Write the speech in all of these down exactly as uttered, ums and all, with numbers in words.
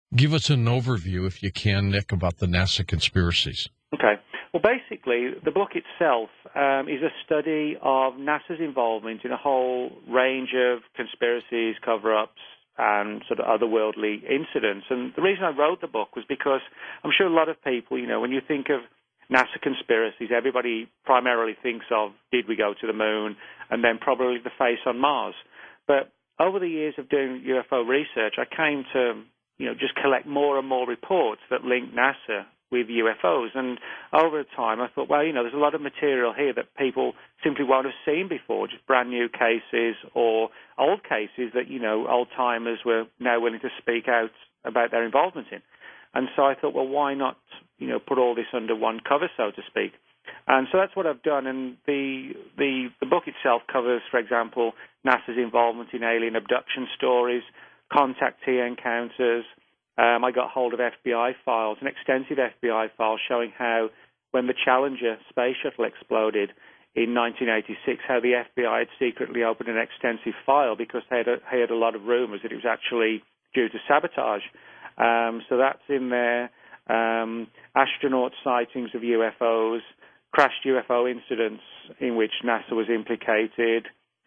Give us an overview, if you can, Nick, about the NASA conspiracies. Okay. Well, basically, the book itself um, is a study of NASA's involvement in a whole range of conspiracies, cover-ups, and sort of otherworldly incidents. And the reason I wrote the book was because I'm sure a lot of people, you know, when you think of NASA conspiracies, everybody primarily thinks of, did we go to the moon, and then probably the face on Mars. But over the years of doing U F O research, I came to, you know, just collect more and more reports that link NASA with U F Os. And over time, I thought, well, you know, there's a lot of material here that people simply won't have seen before, just brand new cases or old cases that, you know, old-timers were now willing to speak out about their involvement in. And so I thought, well, why not, you know, put all this under one cover, so to speak? And so that's what I've done. And the the, the book itself covers, for example, NASA's involvement in alien abduction stories, contactee encounters. Um, I got hold of F B I files, an extensive F B I file showing how when the Challenger space shuttle exploded in nineteen eighty-six, how the F B I had secretly opened an extensive file because they had heard a lot of rumors that it was actually due to sabotage. Um, so that's in there. Um, astronaut sightings of U F Os, crashed U F O incidents in which NASA was implicated,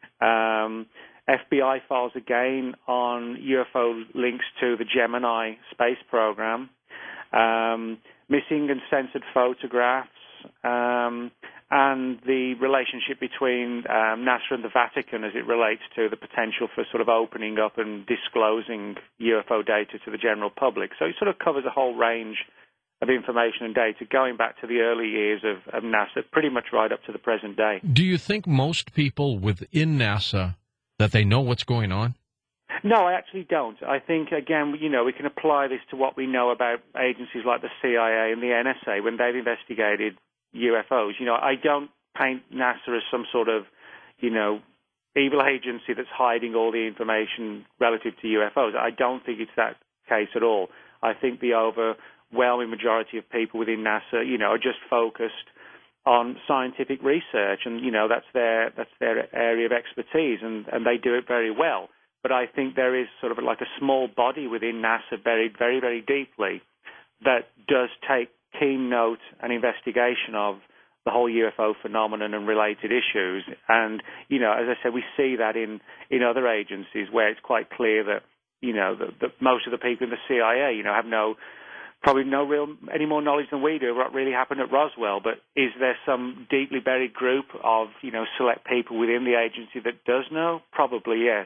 um, F B I files again on U F O links to the Gemini space program, um, missing and censored photographs, um, and the relationship between um, NASA and the Vatican as it relates to the potential for sort of opening up and disclosing U F O data to the general public. So it sort of covers a whole range of information and data going back to the early years of, of NASA, pretty much right up to the present day. Do you think most people within NASA, that they know what's going on? No, I actually don't. I think, again, you know, we can apply this to what we know about agencies like the C I A and the N S A when they've investigated U F Os. You know, I don't paint NASA as some sort of, you know, evil agency that's hiding all the information relative to U F Os. I don't think it's that case at all. I think the overwhelming majority of people within NASA, you know, are just focused on scientific research, and you know that's their that's their area of expertise, and, and they do it very well. But I think there is sort of like a small body within NASA buried very, very deeply that does take keen note and investigation of the whole U F O phenomenon and related issues. And you know, as I said, we see that in in other agencies where it's quite clear that you know that, that most of the people in the C I A, you know, have no probably no real any more knowledge than we do of what really happened at Roswell. But is there some deeply buried group of, you know, select people within the agency that does know? Probably, yes.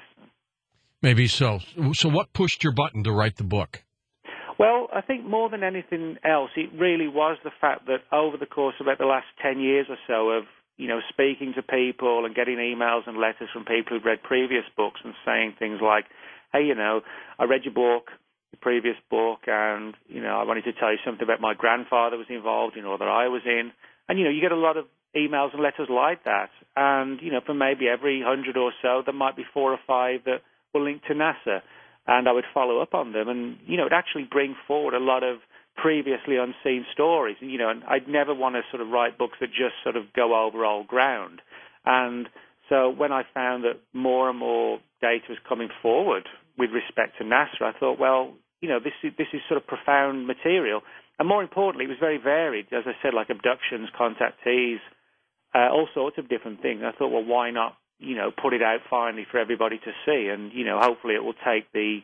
Maybe so. So what pushed your button to write the book? Well, I think more than anything else, it really was the fact that over the course of about the last ten years or so of, you know, speaking to people and getting emails and letters from people who've read previous books and saying things like, hey, you know, I read your book, the previous book, and, you know, I wanted to tell you something about my grandfather was involved in or that I was in. And, you know, you get a lot of emails and letters like that. And, you know, for maybe every hundred or so, there might be four or five that will link to NASA. And I would follow up on them. And, you know, it'd actually bring forward a lot of previously unseen stories. And, you know, and I'd never want to sort of write books that just sort of go over old ground. And so when I found that more and more data was coming forward with respect to NASA, I thought, well, you know, this is, this is sort of profound material. And more importantly, it was very varied. As I said, like abductions, contactees, uh, all sorts of different things. I thought, well, why not, you know, put it out finally for everybody to see? And, you know, hopefully it will take the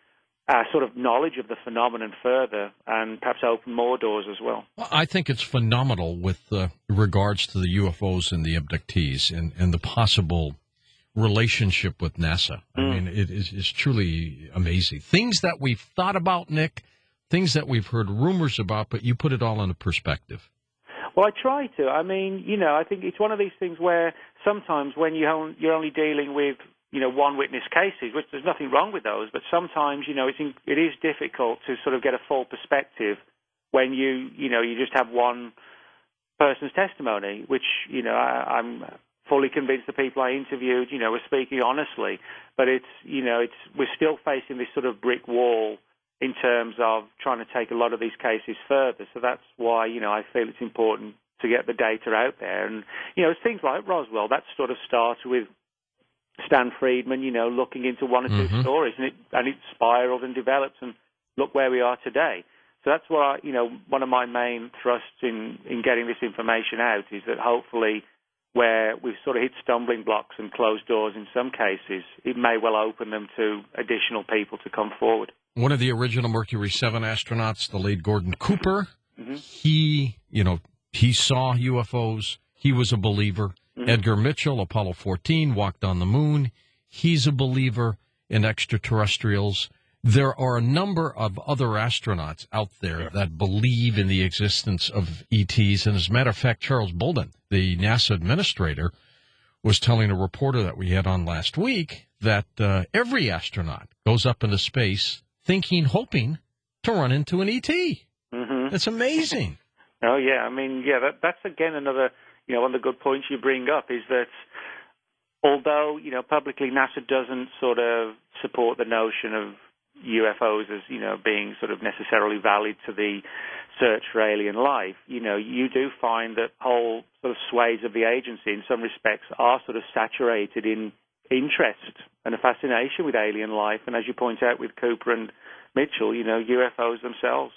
uh, sort of knowledge of the phenomenon further and perhaps open more doors as well. I think it's phenomenal with uh, regards to the U F Os and the abductees and, and the possible relationship with NASA. I Mm. mean, it is it's truly amazing. Things that we've thought about, Nick, things that we've heard rumors about, but you put it all into perspective. Well, I try to. I mean, you know, I think it's one of these things where sometimes when you on- you're only dealing with, you know, one witness cases, which there's nothing wrong with those, but sometimes, you know, it's in, it is difficult to sort of get a full perspective when you, you know, you just have one person's testimony, which, you know, I, I'm fully convinced the people I interviewed, you know, were speaking honestly. But it's, you know, it's we're still facing this sort of brick wall in terms of trying to take a lot of these cases further. So that's why, you know, I feel it's important to get the data out there. And, you know, it's things like Roswell, that sort of started with Stan Friedman, you know, looking into one or two Mm-hmm. stories, and it and it spiraled and developed. And look where we are today. So that's what I, you know, one of my main thrusts in, in getting this information out is that hopefully where we've sort of hit stumbling blocks and closed doors in some cases, it may well open them to additional people to come forward. One of the original Mercury seven astronauts, the late Gordon Cooper, mm-hmm. he, you know, he saw U F Os. He was a believer. Mm-hmm. Edgar Mitchell, Apollo fourteen, walked on the moon. He's a believer in extraterrestrials. There are a number of other astronauts out there yeah. that believe in the existence of E Ts. And as a matter of fact, Charles Bolden, the NASA administrator, was telling a reporter that we had on last week that uh, every astronaut goes up into space thinking, hoping to run into an E T. Mm-hmm. That's amazing. Oh, yeah. I mean, yeah, that, that's, again, another, you know, one of the good points you bring up is that although, you know, publicly NASA doesn't sort of support the notion of U F Os as, you know, being sort of necessarily valid to the search for alien life, you know, you do find that whole sort of swathes of the agency in some respects are sort of saturated in interest and a fascination with alien life. And as you point out with Cooper and Mitchell, you know, U F Os themselves.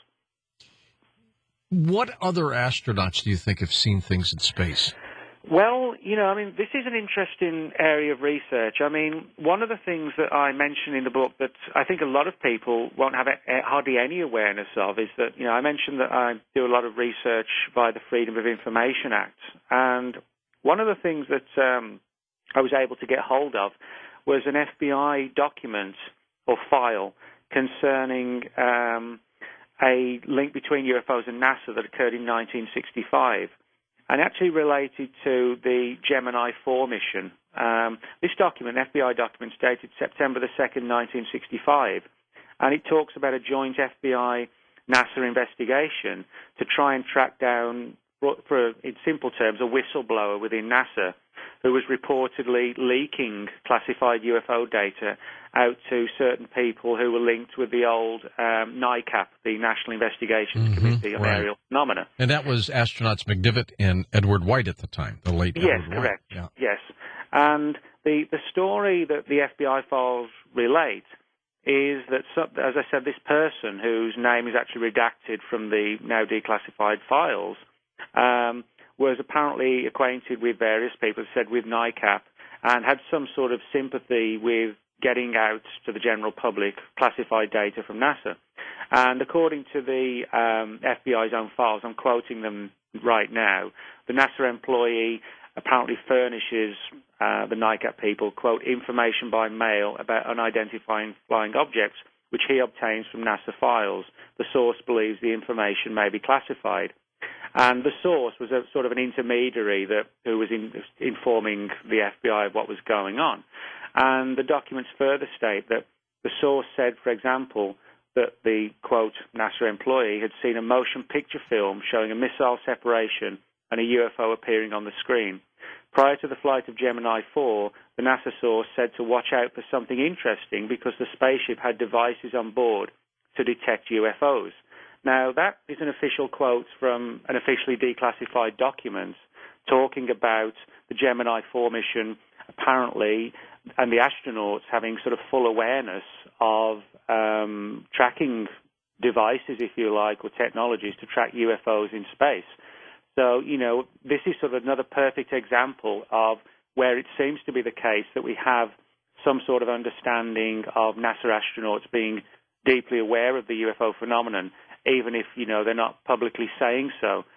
What other astronauts do you think have seen things in space? Well, you know, I mean, this is an interesting area of research. I mean, one of the things that I mentioned in the book that I think a lot of people won't have a, hardly any awareness of is that, you know, I mentioned that I do a lot of research via the Freedom of Information Act. And one of the things that um, I was able to get hold of was an F B I document or file concerning um, a link between U F Os and NASA that occurred in nineteen sixty-five. And actually related to the Gemini four mission. Um, this document, F B I document, is dated September the second, nineteen sixty-five, and it talks about a joint F B I-NASA investigation to try and track down, for in simple terms, a whistleblower within NASA who was reportedly leaking classified U F O data out to certain people who were linked with the old um, NICAP, the National Investigations mm-hmm, Committee on right. Aerial Phenomena. And that was astronauts McDivitt and Edward White at the time, the late yes, Edward correct. White. Yeah. Yes, and the, the story that the F B I files relate is that, as I said, this person, whose name is actually redacted from the now declassified files, um, was apparently acquainted with various people, said with NICAP, and had some sort of sympathy with getting out to the general public classified data from NASA. And according to the um, F B I's own files, I'm quoting them right now, the NASA employee apparently furnishes uh, the NICAP people, quote, information by mail about unidentified flying objects, which he obtains from NASA files. The source believes the information may be classified. And the source was a sort of an intermediary that who was in, informing the F B I of what was going on. And the documents further state that the source said, for example, that the, quote, NASA employee had seen a motion picture film showing a missile separation and a U F O appearing on the screen. Prior to the flight of Gemini four, the NASA source said to watch out for something interesting because the spaceship had devices on board to detect U F Os. Now, that is an official quote from an officially declassified document talking about the Gemini four mission, apparently, and the astronauts having sort of full awareness of um, tracking devices, if you like, or technologies to track U F Os in space. So, you know, this is sort of another perfect example of where it seems to be the case that we have some sort of understanding of NASA astronauts being deeply aware of the U F O phenomenon, even if, you know, they're not publicly saying so.